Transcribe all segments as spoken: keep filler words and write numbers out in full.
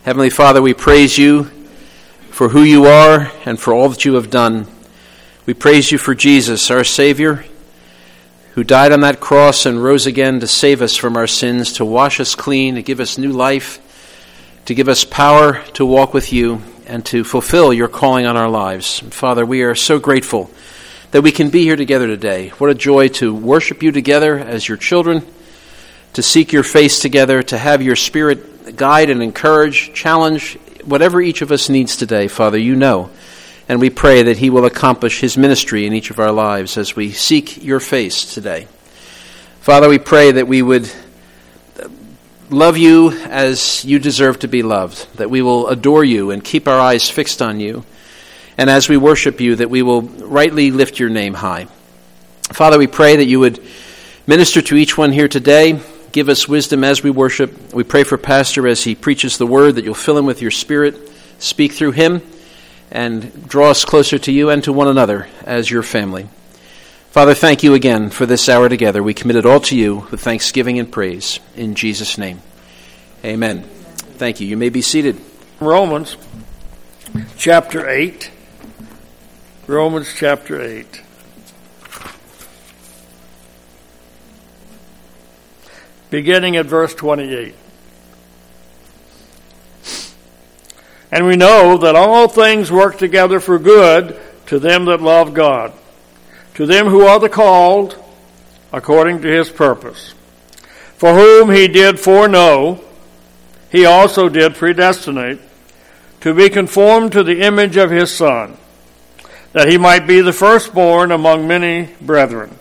Heavenly Father, we praise you for who you are and for all that you have done. We praise you for Jesus, our Savior, who died on that cross and rose again to save us from our sins, to wash us clean, to give us new life, to give us power to walk with you and to fulfill your calling on our lives. Father, we are so grateful that we can be here together today. What a joy to worship you together as your children, to seek your face together, to have your Spirit guide and encourage, challenge, whatever each of us needs today, Father, you know. And we pray that he will accomplish his ministry in each of our lives as we seek your face today. Father, we pray that we would love you as you deserve to be loved, that we will adore you and keep our eyes fixed on you, and as we worship you, that we will rightly lift your name high. Father, we pray that you would minister to each one here today. Give us wisdom as we worship. We pray for Pastor as he preaches the word, that you'll fill him with your Spirit, speak through him, and draw us closer to you and to one another as your family. Father, thank you again for this hour together. We commit it all to you with thanksgiving and praise. In Jesus' name, amen. Thank you. You may be seated. Romans chapter eight. Romans chapter eight. Beginning at verse twenty-eight. And we know that all things work together for good to them that love God, to them who are the called according to his purpose. For whom he did foreknow, he also did predestinate, to be conformed to the image of his Son, that he might be the firstborn among many brethren.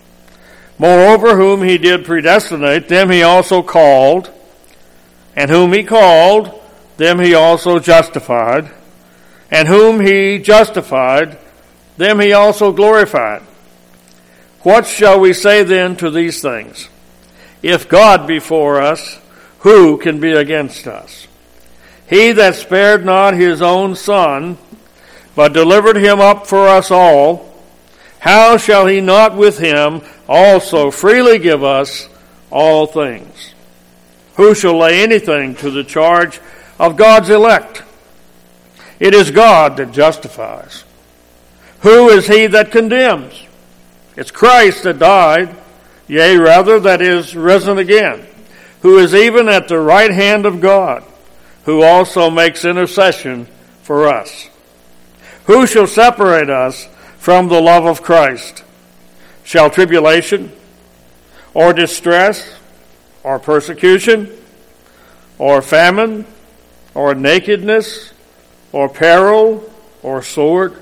Moreover, whom he did predestinate, them he also called, and whom he called, them he also justified, and whom he justified, them he also glorified. What shall we say then to these things? If God be for us, who can be against us? He that spared not his own Son, but delivered him up for us all, how shall he not with him also freely give us all things? Who shall lay anything to the charge of God's elect? It is God that justifies. Who is he that condemns? It's Christ that died, yea, rather, that is risen again, who is even at the right hand of God, who also makes intercession for us. Who shall separate us from the love of Christ? Shall tribulation, or distress, or persecution, or famine, or nakedness, or peril, or sword?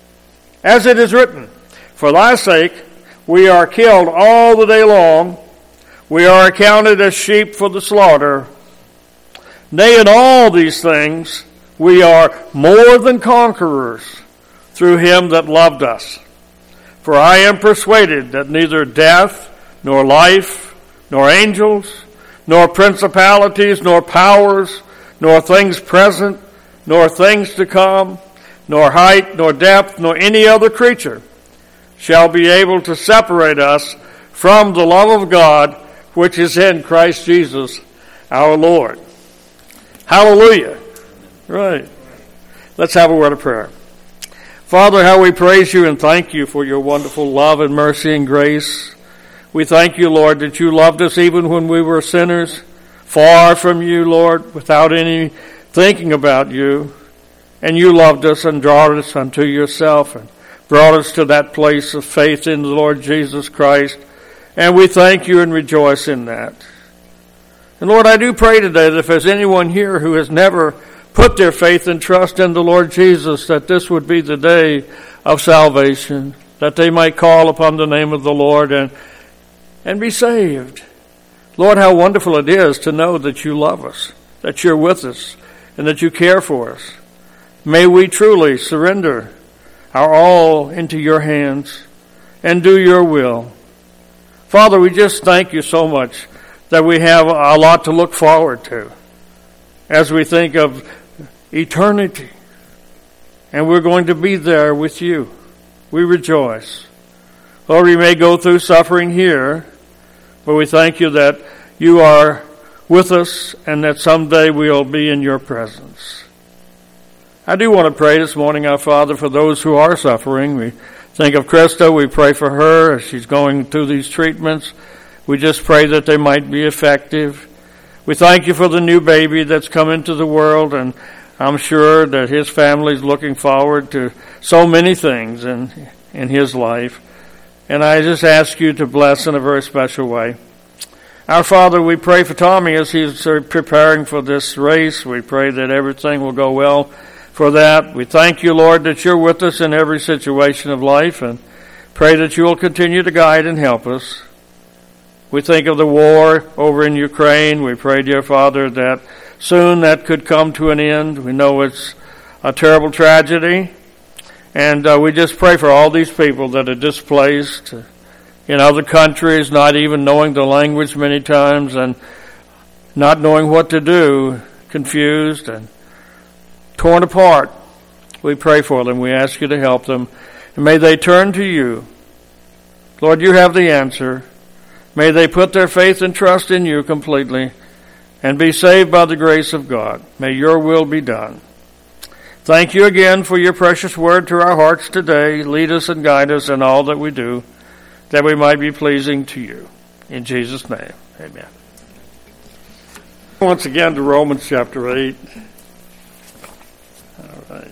As it is written, for thy sake we are killed all the day long, we are accounted as sheep for the slaughter. Nay, in all these things we are more than conquerors through him that loved us. For I am persuaded that neither death, nor life, nor angels, nor principalities, nor powers, nor things present, nor things to come, nor height, nor depth, nor any other creature shall be able to separate us from the love of God which is in Christ Jesus our Lord. Hallelujah. Right. Let's have a word of prayer. Father, how we praise you and thank you for your wonderful love and mercy and grace. We thank you, Lord, that you loved us even when we were sinners, far from you, Lord, without any thinking about you. And you loved us and drawed us unto yourself and brought us to that place of faith in the Lord Jesus Christ. And we thank you and rejoice in that. And Lord, I do pray today that if there's anyone here who has never put their faith and trust in the Lord Jesus, that this would be the day of salvation, that they might call upon the name of the Lord and and be saved. Lord, how wonderful it is to know that you love us, that you're with us, and that you care for us. May we truly surrender our all into your hands and do your will. Father, we just thank you so much that we have a lot to look forward to as we think of eternity. And we're going to be there with you. We rejoice. Lord, we may go through suffering here, but we thank you that you are with us, and that someday we'll be in your presence. I do want to pray this morning, our Father, for those who are suffering. We think of Krista. We pray for her as she's going through these treatments. We just pray that they might be effective. We thank you for the new baby that's come into the world, and I'm sure that his family's looking forward to so many things in, in his life. And I just ask you to bless in a very special way. Our Father, we pray for Tommy as he's preparing for this race. We pray that everything will go well for that. We thank you, Lord, that you're with us in every situation of life, and pray that you will continue to guide and help us. We think of the war over in Ukraine. We pray, dear Father, that soon that could come to an end. We know it's a terrible tragedy. And uh, we just pray for all these people that are displaced in other countries, not even knowing the language many times and not knowing what to do, confused and torn apart. We pray for them. We ask you to help them. And may they turn to you. Lord, you have the answer. May they put their faith and trust in you completely and be saved by the grace of God. May your will be done. Thank you again for your precious word to our hearts today. Lead us and guide us in all that we do, that we might be pleasing to you. In Jesus' name, amen. Once again to Romans chapter eight. All right.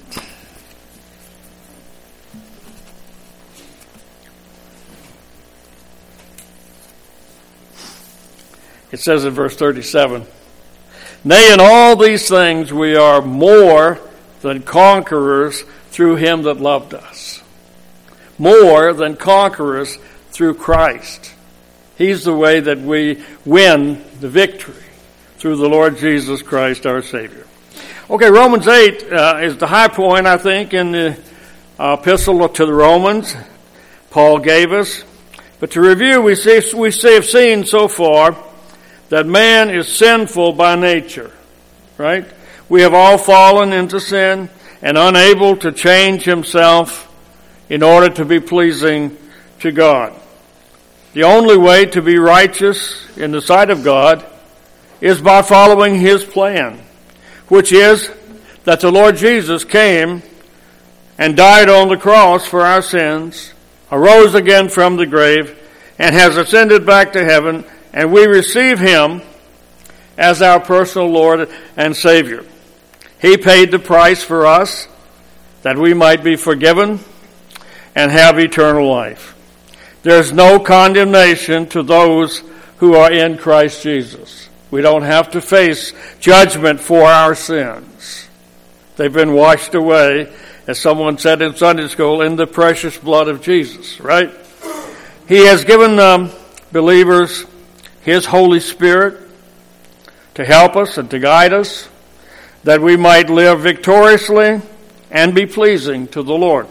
It says in verse thirty-seven, "Nay, in all these things we are more than conquerors through him that loved us." More than conquerors through Christ. He's the way that we win the victory, through the Lord Jesus Christ our Savior. Okay, Romans eight uh, is the high point, I think, in the uh, epistle to the Romans Paul gave us. But to review, we see, we see, have seen so far that man is sinful by nature, right? We have all fallen into sin and unable to change himself in order to be pleasing to God. The only way to be righteous in the sight of God is by following his plan, which is that the Lord Jesus came and died on the cross for our sins, arose again from the grave, and has ascended back to heaven, and we receive him as our personal Lord and Savior. He paid the price for us that we might be forgiven and have eternal life. There's no condemnation to those who are in Christ Jesus. We don't have to face judgment for our sins. They've been washed away, as someone said in Sunday school, in the precious blood of Jesus, right? He has given um, believers his Holy Spirit to help us and to guide us, that we might live victoriously and be pleasing to the Lord.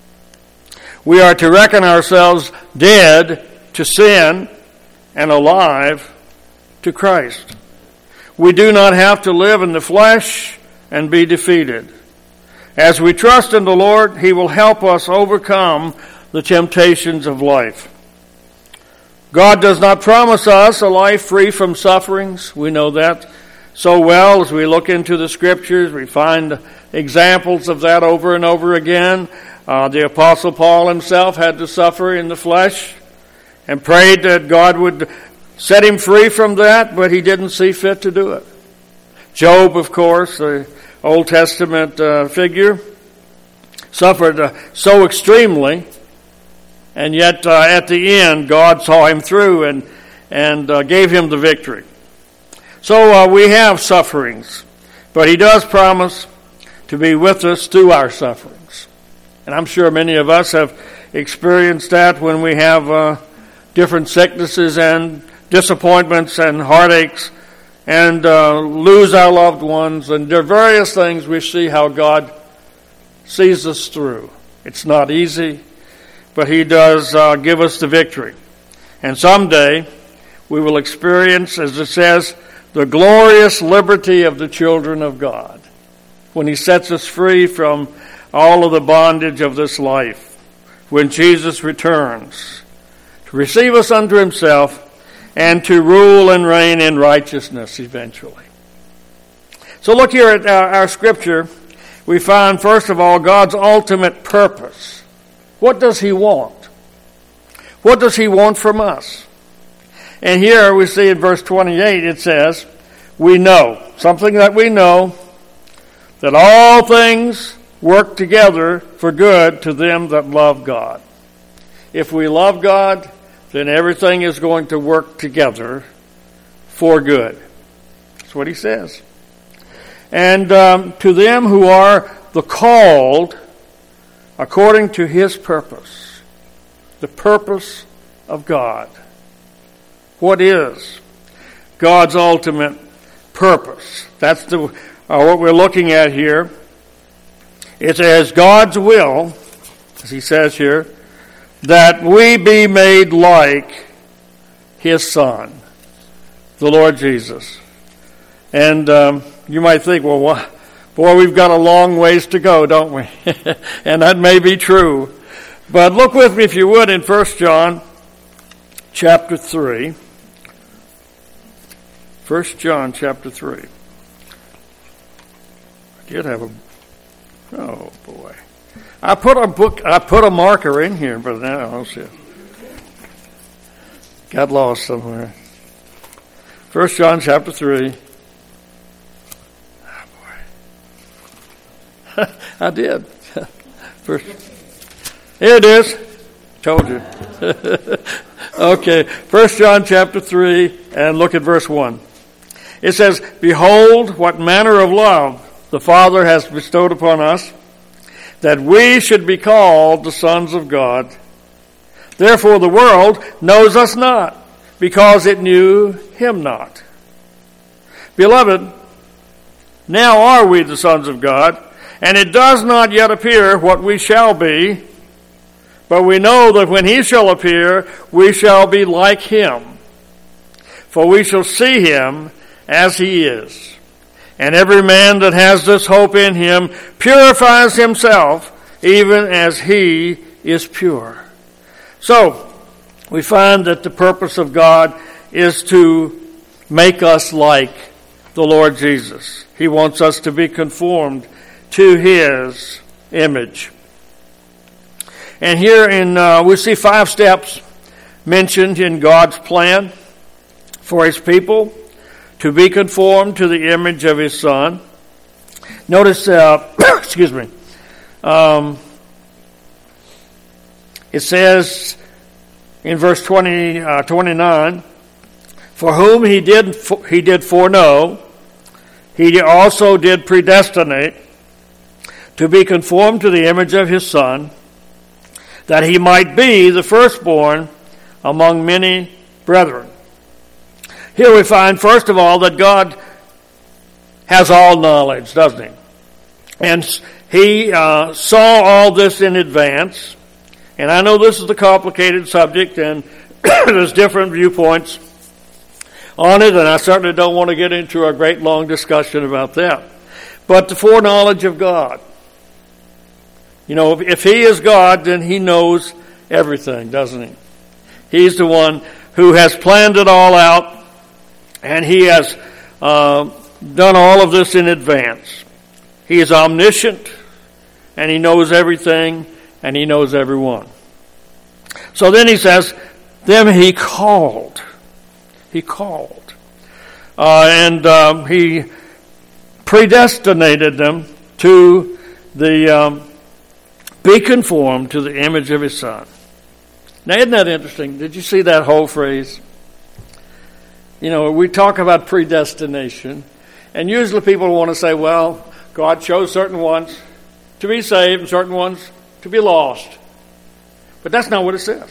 We are to reckon ourselves dead to sin and alive to Christ. We do not have to live in the flesh and be defeated. As we trust in the Lord, he will help us overcome the temptations of life. God does not promise us a life free from sufferings. We know that so well as we look into the Scriptures. We find examples of that over and over again. Uh, the Apostle Paul himself had to suffer in the flesh and prayed that God would set him free from that, but he didn't see fit to do it. Job, of course, the Old Testament uh, figure, suffered uh, so extremely, and yet uh, at the end God saw him through and, and uh, gave him the victory. So uh, we have sufferings, but he does promise to be with us through our sufferings. And I'm sure many of us have experienced that when we have uh, different sicknesses and disappointments and heartaches and uh, lose our loved ones. And there are various things we see how God sees us through. It's not easy, but he does uh, give us the victory. And someday we will experience, as it says, the glorious liberty of the children of God, when he sets us free from all of the bondage of this life, when Jesus returns to receive us unto himself and to rule and reign in righteousness eventually. So look here at our, our scripture. We find, first of all, God's ultimate purpose. What does he want? What does he want from us? And here we see in verse twenty-eight, it says, we know, something that we know, that all things work together for good to them that love God. If we love God, then everything is going to work together for good. That's what he says. And um, to them who are the called according to his purpose. The purpose of God. What is God's ultimate purpose? That's the uh, what we're looking at here. It says God's will, as he says here, that we be made like his Son, the Lord Jesus. And um, you might think, well, wh- boy, we've got a long ways to go, don't we? And that may be true. But look with me, if you would, in First John chapter three. First John chapter three. I did have a... Oh, boy. I put a book, I put a marker in here, but now I don't see it. Got lost somewhere. First John chapter three. Oh, boy. I did. First. Here it is. Told you. Okay. First John chapter three, and look at verse one. It says, behold, what manner of love the Father has bestowed upon us, that we should be called the sons of God. Therefore the world knows us not, because it knew him not. Beloved, now are we the sons of God, and it does not yet appear what we shall be, but we know that when he shall appear, we shall be like him. For we shall see him as he is. And every man that has this hope in him purifies himself, even as he is pure. So, we find that the purpose of God is to make us like the Lord Jesus. He wants us to be conformed to his image. And here in uh, we see five steps mentioned in God's plan for his people to be conformed to the image of his Son. Notice, uh, excuse me, um, it says in verse twenty, uh, twenty-nine, for whom he did he did foreknow, he also did predestinate to be conformed to the image of his Son, that he might be the firstborn among many brethren. Here we find, first of all, that God has all knowledge, doesn't he? And he uh, saw all this in advance. And I know this is a complicated subject, and there's different viewpoints on it, and I certainly don't want to get into a great long discussion about that. But the foreknowledge of God. You know, if he is God, then he knows everything, doesn't he? He's the one who has planned it all out, and he has uh, done all of this in advance. He is omniscient, and he knows everything, and he knows everyone. So then he says, them he called. He called. Uh, and um, he predestinated them to the um, be conformed to the image of his Son. Now, isn't that interesting? Did you see that whole phrase? You know, we talk about predestination, and usually people want to say, well, God chose certain ones to be saved and certain ones to be lost. But that's not what it says.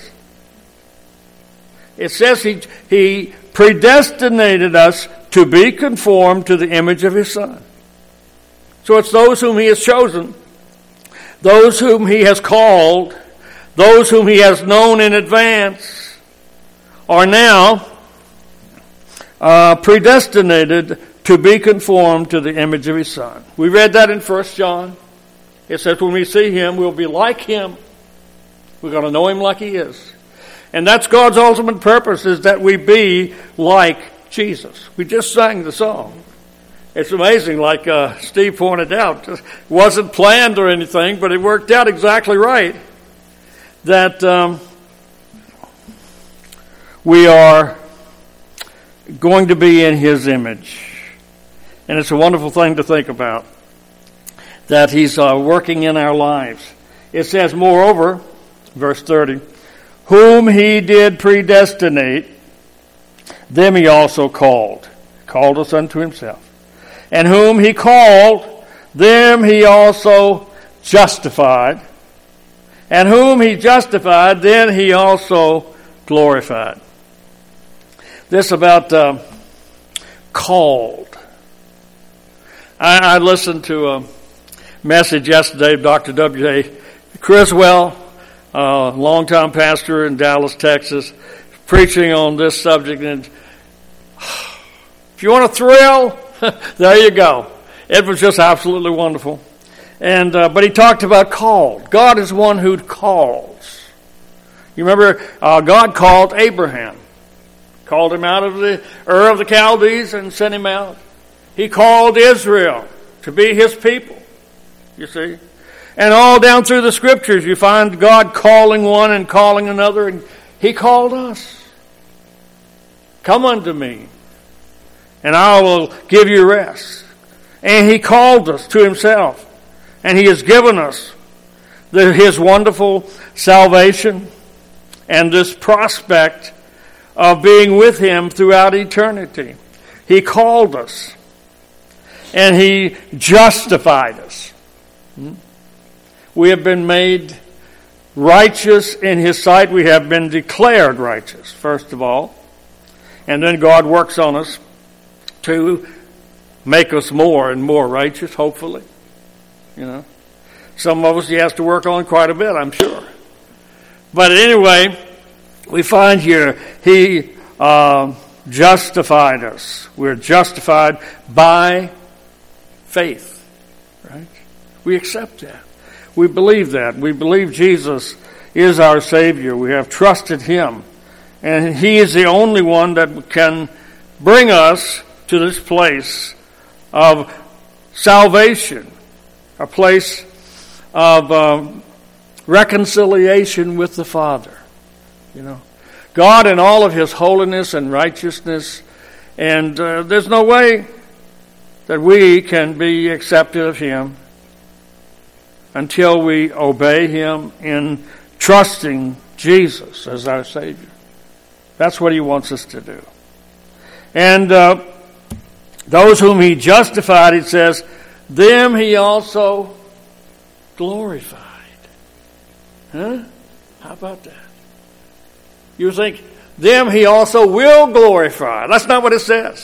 It says he, he predestinated us to be conformed to the image of his Son. So it's those whom he has chosen, those whom he has called, those whom he has known in advance, are now uh, predestinated to be conformed to the image of his Son. We read that in First John. It says when we see him, we'll be like him. We're going to know him like he is. And that's God's ultimate purpose, is that we be like Jesus. We just sang the song. It's amazing, like uh, Steve pointed out. It wasn't planned or anything, but it worked out exactly right. That um, we are going to be in His image. And it's a wonderful thing to think about, that He's uh, working in our lives. It says, moreover, verse thirty, whom He did predestinate, them He also called. Called us unto Himself. And whom He called, them He also justified. And whom He justified, then He also glorified. This about uh, called. I, I listened to a message yesterday of Doctor W A Criswell, a longtime pastor in Dallas, Texas, preaching on this subject. And if you want a thrill, there you go. It was just absolutely wonderful. And uh, but he talked about called. God is one who calls. You remember, uh, God called Abraham. Called him out of the Ur of the Chaldees and sent him out. He called Israel to be His people. You see? And all down through the Scriptures, you find God calling one and calling another. And He called us. Come unto me, and I will give you rest. And He called us to Himself. And He has given us the, His wonderful salvation and this prospect of being with Him throughout eternity. He called us. And He justified us. We have been made righteous in His sight. We have been declared righteous, first of all. And then God works on us to make us more and more righteous, hopefully. You know, some of us He has to work on quite a bit, I'm sure. But anyway, we find here He uh, justified us. We're justified by faith, right? We accept that. We believe that. We believe Jesus is our Savior. We have trusted Him. And He is the only one that can bring us to this place of salvation, a place of um, reconciliation with the Father. You know, God in all of His holiness and righteousness, and uh, there's no way that we can be accepted of Him until we obey Him in trusting Jesus as our Savior. That's what He wants us to do. And uh, those whom He justified, it says, them He also glorified. Huh? How about that? You think, them He also will glorify. That's not what it says.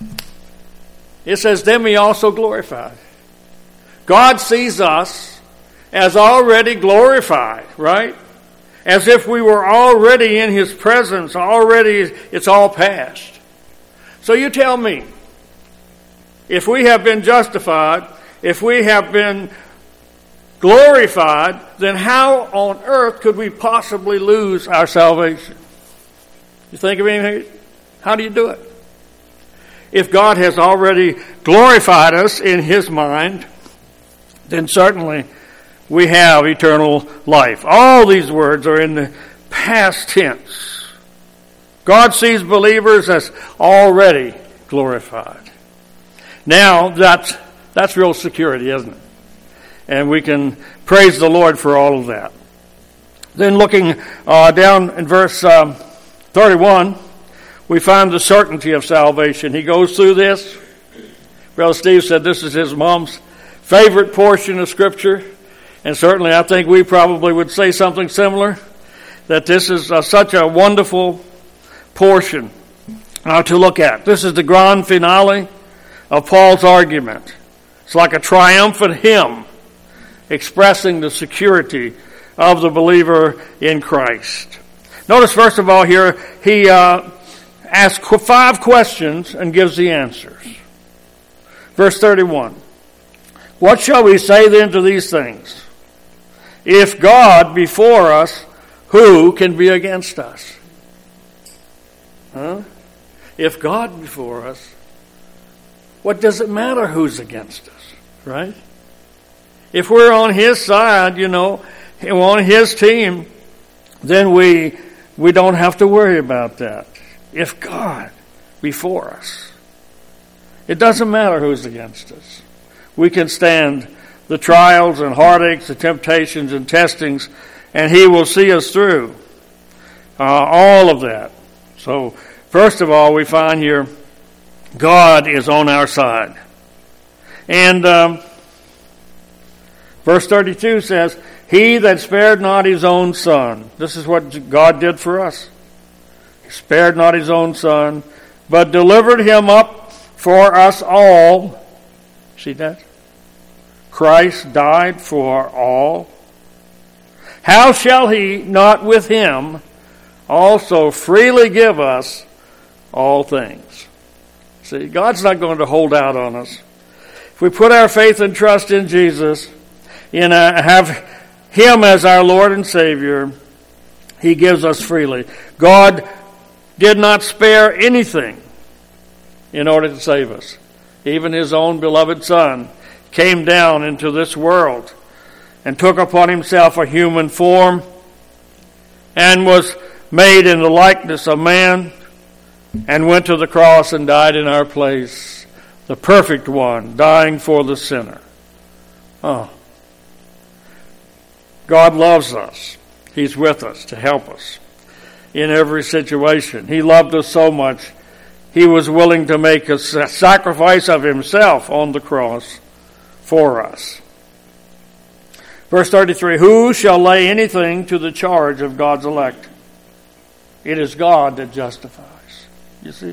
It says, them He also glorified. God sees us as already glorified, right? As if we were already in His presence, already it's all past. So you tell me, if we have been justified, if we have been glorified, then how on earth could we possibly lose our salvation? You think of anything? How do you do it? If God has already glorified us in His mind, then certainly we have eternal life. All these words are in the past tense. God sees believers as already glorified. Now, that's, that's real security, isn't it? And we can praise the Lord for all of that. Then looking uh, down in verse um, thirty-one, we find the certainty of salvation. He goes through this. Brother Steve said this is his mom's favorite portion of Scripture. And certainly I think we probably would say something similar, that this is uh, such a wonderful portion uh, to look at. This is the grand finale of Paul's argument. It's like a triumphant hymn expressing the security of the believer in Christ. Notice first of all here, he uh, asks five questions and gives the answers. Verse thirty-one. What shall we say then to these things? If God be for us, who can be against us? Huh? If God be for us, what does it matter who's against us, right? If we're on His side, you know, on His team, then we we don't have to worry about that. If God be for us, it doesn't matter who's against us. We can stand the trials and heartaches, the temptations and testings, and He will see us through uh, all of that. So, first of all, we find here God is on our side. And um, verse thirty-two says, He that spared not His own Son. This is what God did for us. He spared not His own Son, but delivered Him up for us all. See that? Christ died for all. How shall He not with Him also freely give us all things? See, God's not going to hold out on us. If we put our faith and trust in Jesus, in a, have Him as our Lord and Savior, He gives us freely. God did not spare anything in order to save us. Even His own beloved Son came down into this world and took upon Himself a human form and was made in the likeness of man and went to the cross and died in our place. The perfect one, dying for the sinner. Oh. God loves us. He's with us to help us in every situation. He loved us so much, He was willing to make a sacrifice of Himself on the cross for us. Verse thirty-three, Who shall lay anything to the charge of God's elect? It is God that justifies. You see?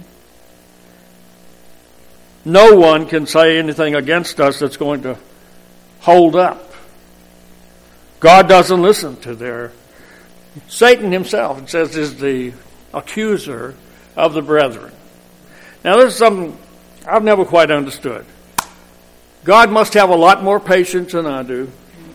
No one can say anything against us that's going to hold up. God doesn't listen to their... Satan himself, it says, is the accuser of the brethren. Now, this is something I've never quite understood. God must have a lot more patience than I do.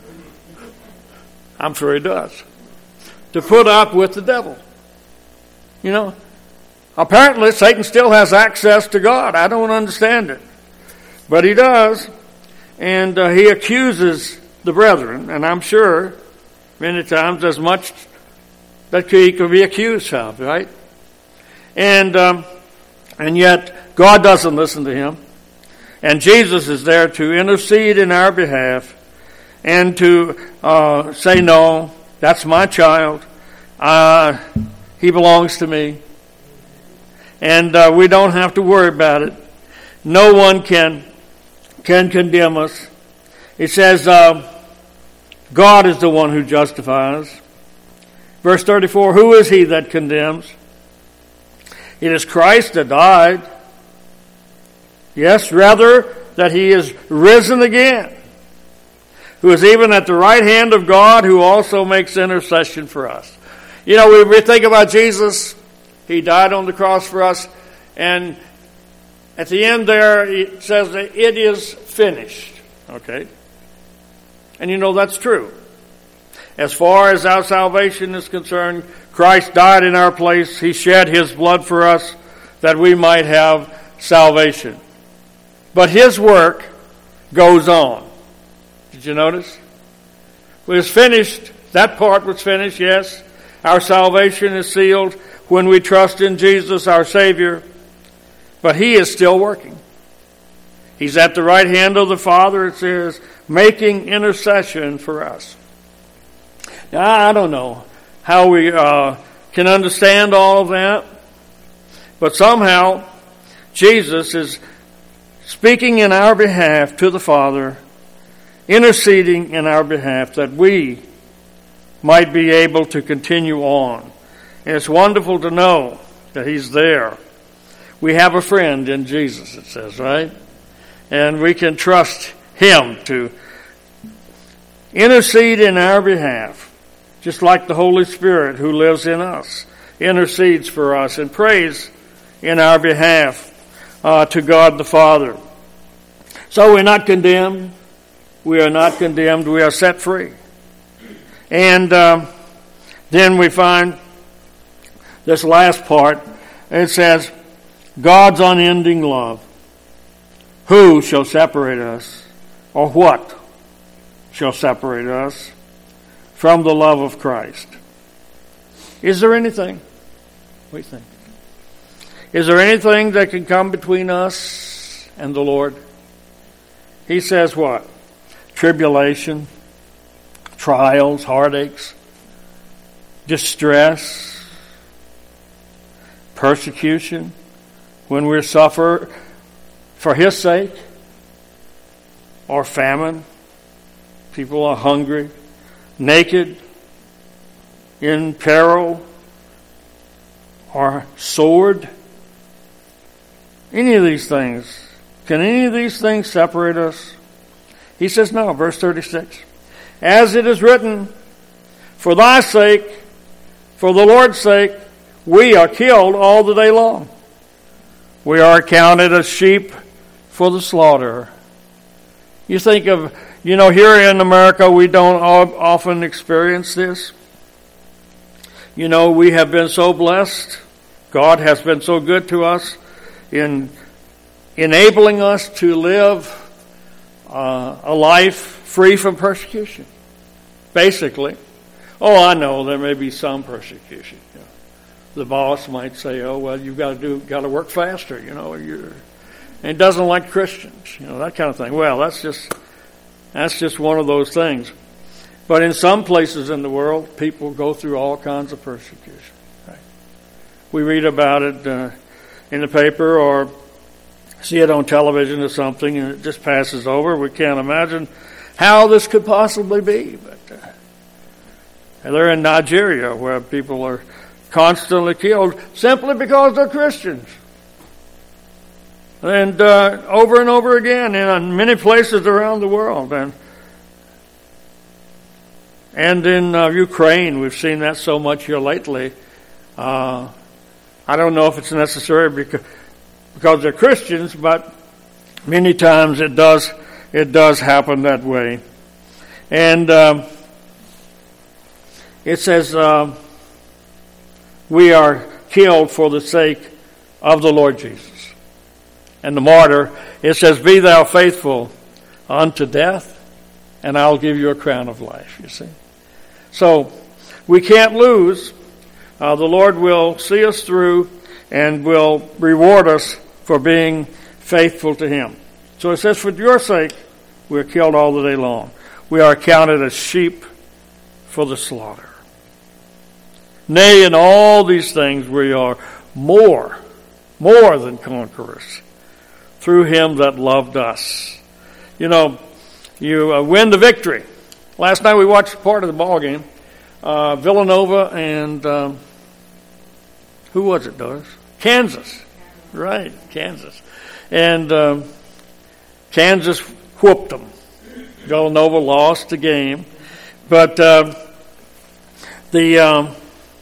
I'm sure He does. To put up with the devil. You know, apparently Satan still has access to God. I don't understand it. But he does. And uh, he accuses the brethren. And I'm sure many times as much that he could be accused of, right? And um, and yet God doesn't listen to him. And Jesus is there to intercede in our behalf and to uh, say, no, that's my child. Uh, he belongs to me. And uh, we don't have to worry about it. No one can can condemn us. It says, uh, God is the one who justifies. Verse thirty-four, Who is he that condemns? It is Christ that died. Yes, rather that He is risen again, who is even at the right hand of God, who also makes intercession for us. You know, we, we think about Jesus. He died on the cross for us. And at the end there, it says that it is finished. Okay? And you know that's true. As far as our salvation is concerned, Christ died in our place. He shed His blood for us that we might have salvation. But His work goes on. Did you notice? It was finished. That part was finished, yes. Our salvation is sealed when we trust in Jesus, our Savior. But He is still working. He's at the right hand of the Father, it says, making intercession for us. Now, I don't know how we uh, can understand all of that, but somehow Jesus is speaking in our behalf to the Father, interceding in our behalf that we might be able to continue on. And it's wonderful to know that He's there. We have a friend in Jesus, it says, right? And we can trust Him to intercede in our behalf, just like the Holy Spirit who lives in us intercedes for us and prays in our behalf uh, to God the Father. So we're not condemned. We are not condemned. We are set free. And um, Then we find this last part. It says, God's unending love. Who shall separate us, or what shall separate us from the love of Christ? Is there anything? What do you think? Is there anything that can come between us and the Lord? He says what? Tribulation, trials, heartaches, distress, persecution, when we suffer for His sake, or famine, people are hungry, naked, in peril, or sword. Any of these things. Can any of these things separate us? He says no, verse thirty-six. As it is written, for thy sake, for the Lord's sake, we are killed all the day long. We are counted as sheep for the slaughter. You think of, you know, here in America, we don't often experience this. You know, we have been so blessed. God has been so good to us in enabling us to live uh, a life free from persecution. Basically. Oh, I know there may be some persecution. You know, the boss might say, "Oh, well, you've got to do, got to work faster." You know, you're, and doesn't like Christians. You know, that kind of thing. Well, that's just that's just one of those things. But in some places in the world, people go through all kinds of persecution. Right? We read about it uh, in the paper or see it on television or something, and it just passes over. We can't imagine how this could possibly be. But uh, they're in Nigeria, where people are constantly killed simply because they're Christians. And uh, over and over again in many places around the world. And And in uh, Ukraine, we've seen that so much here lately. Uh, I don't know if it's necessary because, because they're Christians, but many times it does it does happen that way. And um, it says uh, we are killed for the sake of the Lord Jesus. And the martyr, it says, be thou faithful unto death, and I'll give you a crown of life, you see. So, we can't lose. Uh, the Lord will see us through and will reward us for being faithful to Him. So it says, for your sake, we are killed all the day long. We are counted as sheep for the slaughter. Nay, in all these things we are more, more than conquerors through Him that loved us. You know, you uh, win the victory. Last night we watched part of the ball game. Uh, Villanova and um, who was it, Doris? Kansas. Right, Kansas. And um, Kansas whooped them. Villanova lost the game. But uh, the... Um,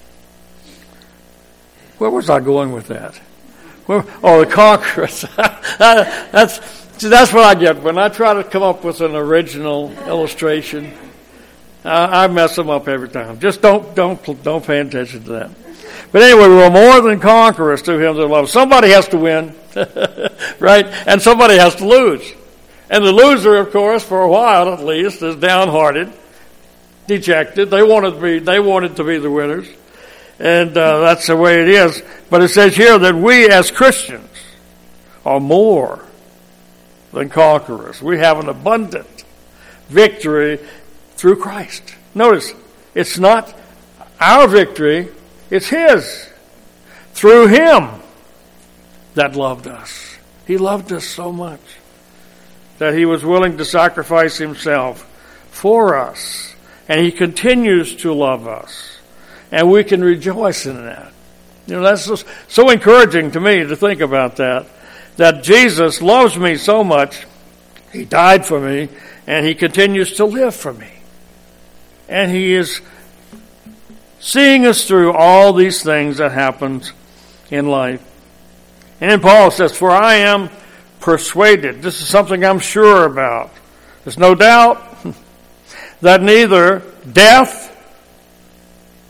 where was I going with that? Where, oh, the conquerors. that's, that's what I get. When I try to come up with an original illustration, I, I mess them up every time. Just don't don't don't pay attention to that. But anyway, we're more than conquerors through Him that loves. Somebody has to win, right? And somebody has to lose. And the loser, of course, for a while at least, is downhearted, dejected. They wanted to be they wanted to be the winners, and uh, that's the way it is. But it says here that we as Christians are more than conquerors. We have an abundant victory through Christ. Notice, it's not our victory, it's His. Through Him that loved us. He loved us so much that He was willing to sacrifice Himself for us. And He continues to love us. And we can rejoice in that. You know, that's just so encouraging to me to think about that. That Jesus loves me so much, He died for me, and He continues to live for me. And He is seeing us through all these things that happen in life. And then Paul says, for I am persuaded, this is something I'm sure about, there's no doubt that neither death,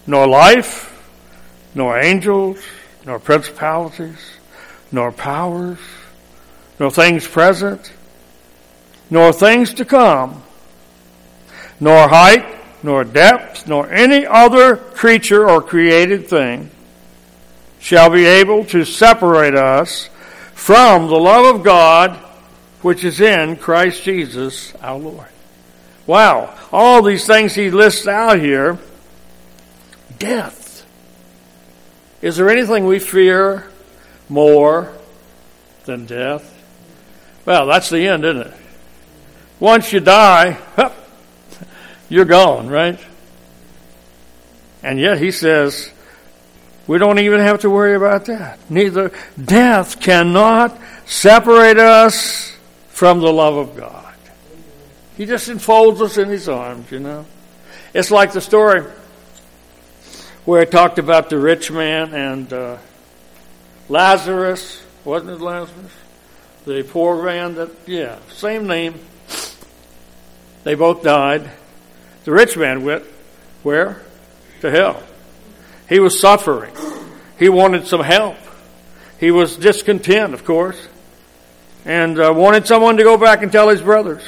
nor life, nor angels, nor principalities, nor powers, nor things present, nor things to come, nor height, nor depth, nor any other creature or created thing shall be able to separate us from the love of God which is in Christ Jesus our Lord. Wow, all these things he lists out here. Death. Is there anything we fear more than death? Well, that's the end, isn't it? Once you die, you're gone, right? And yet he says, we don't even have to worry about that. Neither death cannot separate us from the love of God. He just enfolds us in his arms, you know. It's like the story where it talked about the rich man and uh, Lazarus. Wasn't it Lazarus? The poor man that, yeah, same name. They both died. The rich man went where? To hell. He was suffering. He wanted some help. He was discontent, of course, and uh, wanted someone to go back and tell his brothers.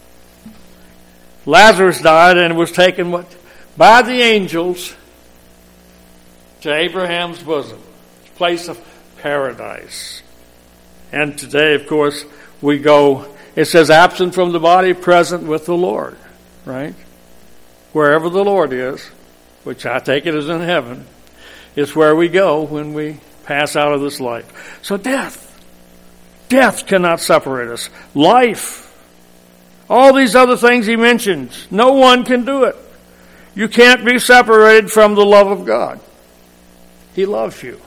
Lazarus died and was taken what? By the angels to Abraham's bosom, place of paradise. And today, of course, we go, it says absent from the body, present with the Lord, right? Wherever the Lord is, which I take it is in heaven, is where we go when we pass out of this life. So death. Death cannot separate us. Life. All these other things he mentions. No one can do it. You can't be separated from the love of God. He loves you.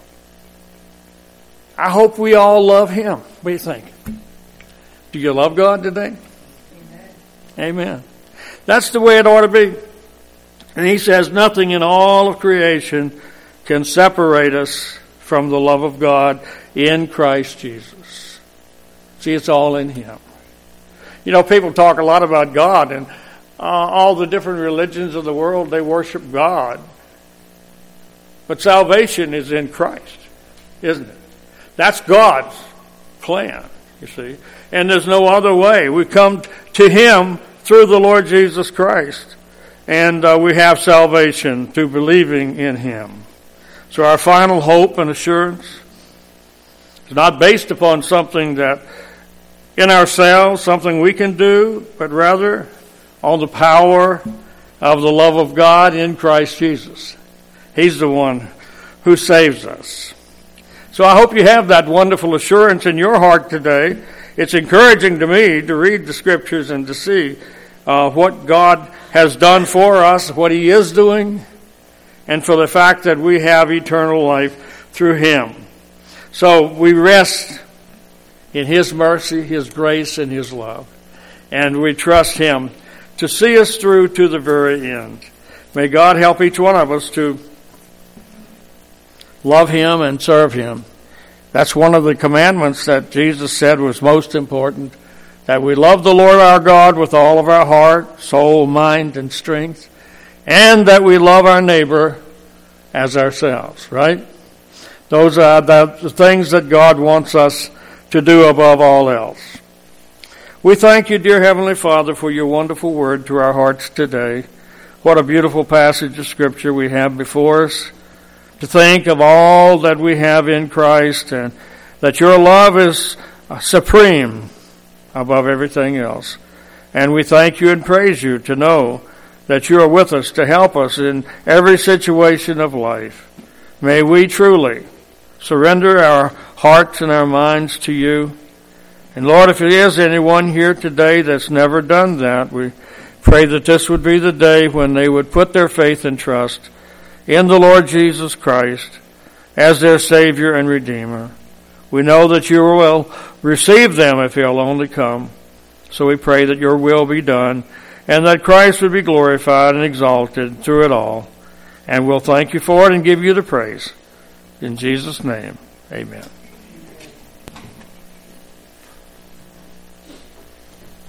I hope we all love him. What do you think? Do you love God today? Amen. Amen. That's the way it ought to be. And he says nothing in all of creation can separate us from the love of God in Christ Jesus. See, it's all in him. You know, people talk a lot about God, and uh, all the different religions of the world, they worship God. But salvation is in Christ, isn't it? That's God's plan, you see. And there's no other way. We come to him through the Lord Jesus Christ. And uh, we have salvation through believing in him. So our final hope and assurance is not based upon something that in ourselves, something we can do, but rather on the power of the love of God in Christ Jesus. He's the one who saves us. So I hope you have that wonderful assurance in your heart today. It's encouraging to me to read the scriptures and to see uh, what God has done for us, what he is doing, and for the fact that we have eternal life through him. So we rest in his mercy, his grace, and his love. And we trust him to see us through to the very end. May God help each one of us to love him and serve him. That's one of the commandments that Jesus said was most important, that we love the Lord our God with all of our heart, soul, mind, and strength, and that we love our neighbor as ourselves, right? Those are the things that God wants us to do above all else. We thank you, dear Heavenly Father, for your wonderful word to our hearts today. What a beautiful passage of Scripture we have before us. To think of all that we have in Christ, and that your love is supreme above everything else. And we thank you and praise you to know that you are with us to help us in every situation of life. May we truly surrender our hearts and our minds to you. And Lord, if there is anyone here today that's never done that, we pray that this would be the day when they would put their faith and trust in the Lord Jesus Christ as their Savior and Redeemer. We know that you will receive them if he'll only come. So we pray that your will be done and that Christ would be glorified and exalted through it all. And we'll thank you for it and give you the praise. In Jesus' name, amen.